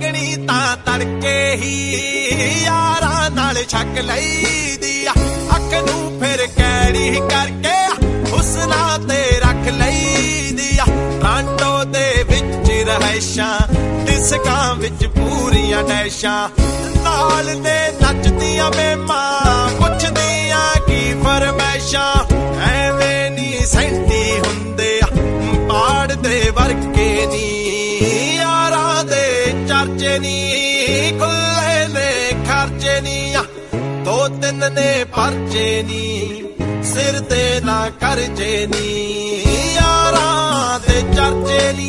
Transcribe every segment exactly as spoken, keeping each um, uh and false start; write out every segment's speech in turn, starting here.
ਮੰਗਣੀ ਤਾਂ ਤੜਕੇ ਹੀ ਯਾਰਾਂ ਨਾਲ ਛੱਕ ਲਈਦੀ ਆ ਅੱਖ ਨੂੰ ਫਿਰ ਕੈੜੀ ਕਰਕੇ ਹੁਸਨਾ ਤੇ ਰੱਖ ਲਈਦੀ ਆ ਟਰਾਂਟੋ ਦੇ ਵਿੱਚ ਰਹਿਸ਼ਾਂ ਡਿਸਕਾਂ ਵਿੱਚ ਪੂਰੀਆਂ ਡੈਸ਼ਾਂ ਨਾਲ ਨੇ ਨੱਚਦੀਆਂ ਮੇਮਾਂ ਪੁੱਛਦੀਆਂ ਕੀ ਫਰਮੈਸ਼ਾਂ ਐਵੇਂ ਨੀ ਸੈਂਟੀ ਹੁੰਦੇ ਆ ਪਾੜ ਦੇ ਵਰਗੇ ਨੀ ਯਾਰਾਂ ਦੇ ਚਰਚੇ ਨੀ ਖੁੱਲੇ ਨੇ ਖਰਚੇ ਨੀ ਆ ਦੋ ਤਿੰਨ ਨੇ ਪਰਚੇ ਨੀ ਸਿਰ ਤੇ ਨਾ ਕਰਜੇ ਨੀ ਯਾਰਾਂ ਦੇ ਚਰਚੇ ਨੀ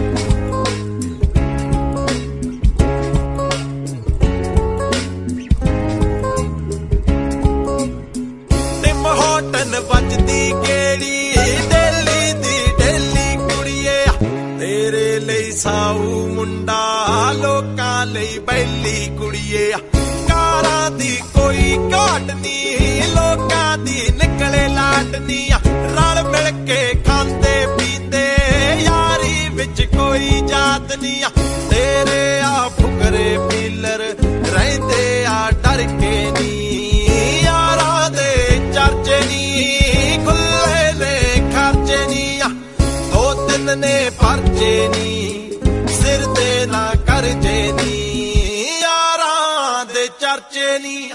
ਹੋਟਨ ਵੱਜਦੀ ਕਿਹੜੀ ਦਿੱਲੀ ਦੀ ਦਿੱਲੀ ਕੁੜੀਏ ਤੇਰੇ ਲਈ ਸਾਊ ਮੁੰਡਾ ਲੋਕਾਂ ਲਈ ਬੈਲੀ ਕੁੜੀਏ ਕਾਰਾਂ ਦੀ ਕੋਈ ਘਾਟ ਨੀ ਲੋਕਾਂ ਦੀ ਨਿਕਲੇ ਲਾਟ ਨੀ ਰਲ ਮਿਲ ਕੇ ਖਾਂਦੇ ਪੀਂਦੇ ਯਾਰੀ ਵਿੱਚ ਕੋਈ ਜਾਤ ਨੀ ਤੇਰੇ ਆ ਫੁਕਰੇ ਪੀਲਰ ਰਹਿੰਦੇ ਆ ਡਰ ਕੇ ਨੀ ਯਾਰਾਂ ਦੇ ਚਰਚੇ ਨੀ ਖੁੱਲੇ ਨੇ ਖਰਚੇ ਨੀ ਦੋ ਤਿੰਨ ਨੇ ਪਰਚੇ ਨੀ ਸਿਰ ਤੇ ਨਾ ਕਰਜੇ ਨੀ ਯਾਰਾਂ ਦੇ ਚਰਚੇ ਨੀ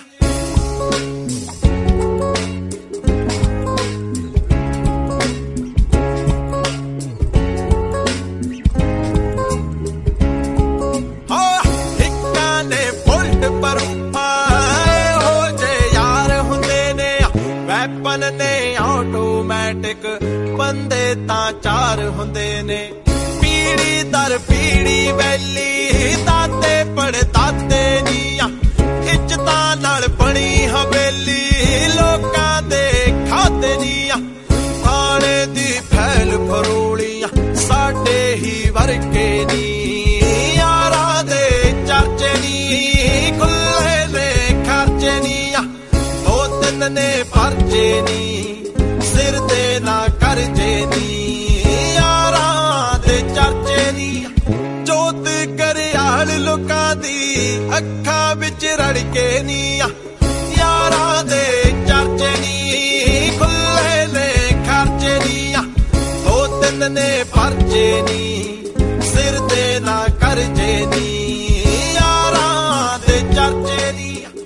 ਨੇ ਆਟੋਮੈਟਿਕ ਬੰਦੇ ਤਾਂ ਚਾਰ ਹੁੰਦੇ ਨੇ ਪੀੜੀ ਦਰ ਪੀੜੀ ਵੈਲੀ ਦਾਤੇ ਪੜਦਾਤੇ ਨੀ ਇੱਜ਼ਤਾਂ ਨਾਲ ਬਣੀ ਹਵੇਲੀ ਲੋਕਾਂ ਦੇ ਖਾਤੇ ਨੀ ਖਾਣੇ ਦੀ ਫੈਲ ਫਰੋਲੀਆਂ ਸਾਡੇ ਹੀ ਵਰਗੇ ਨੀ ਯਾਰਾਂ ਦੇ ਚਰਚੇ ਨੀ ਖੁੱਲੇ ਨੇ ਖਰਚੇ ਨੀ ਦੋ ਤਿੰਨ ਨੇ ਪਰਚੇ ਨੀ ਸਿਰ ਤੇ ਨਾ ਕਰਜੇ ਨੀ ਯਾਰਾਂ ਦੇ ਚਰਚੇ ਨੀ ਜੋਤ ਕਰਿਆਲ ਲੋਕਾਂ ਦੀ ਅੱਖਾਂ ਵਿੱਚ ਰੜਕੇ ਨੀ ਯਾਰਾਂ ਦੇ ਚਰਚੇ ਨੀ ਖੁੱਲੇ ਨੇ ਖਰਚੇ ਨੀ ਦੋ ਤਿੰਨ ਨੇ ਪਰਚੇ ਨੀ ਸਿਰ ਤੇ ਨਾ ਕਰਜੇ ਨੀ ਯਾਰਾਂ ਦੇ ਚਰਚੇ ਨੀ